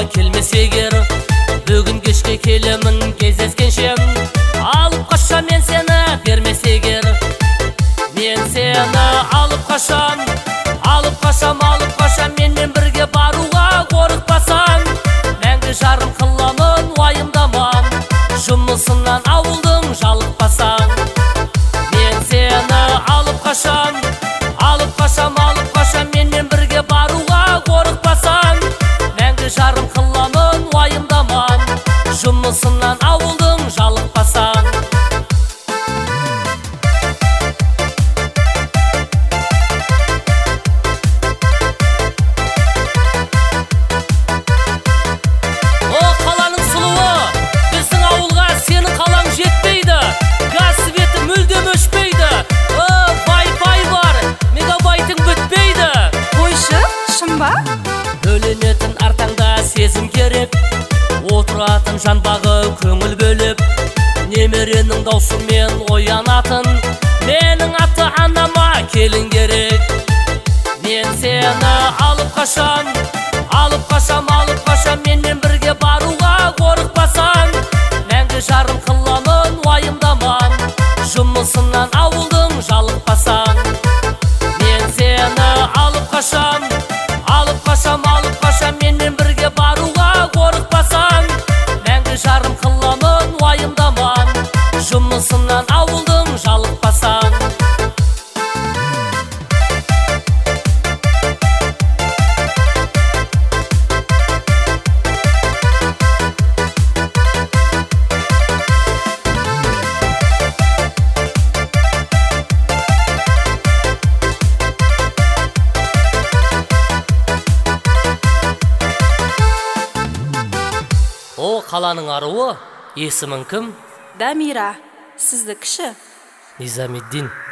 келмес егер, бүгін кешке келемін кездескенше. Алып қашам мен сені бермес егер, мен сені алып қашам, алып қашам, алып қашам. Менмен бірге баруға қорықпасаң, мәңгі жарым қыламын уайымдаман, жұмысынан ауылдың жалықпасаң. Мен сені алып қашам, алып қашам, алып қашам. Менмен бірге баруға қорықпасаң, мәңгі жарым қыламын уайымдаман, жұмысынан ауылдың жалықпасаң. Бөленетін артаңда сезім керек, отыратын жан бағы көңіл бөліп, немеренің даусымен оянатын, менің аты анама келін керек. Мен сені алып қашам, алып қашам, алып қашам. Менмен бірге баруға қорықпасаң, мәңгі жарым қыламын уайымдаман, жұмысынан ауылдың жалықпасаң. Мен сені алып қашам, алып қашам, алып қашам. Менмен бірге баруға қорықпасаң, мәңгі жарым қыламын уайымдаман, жұмысынан ауылдың жалықпасаң. О, қаланың аруы, есімің кім? Дамира, сізді кіші? Низамеддин.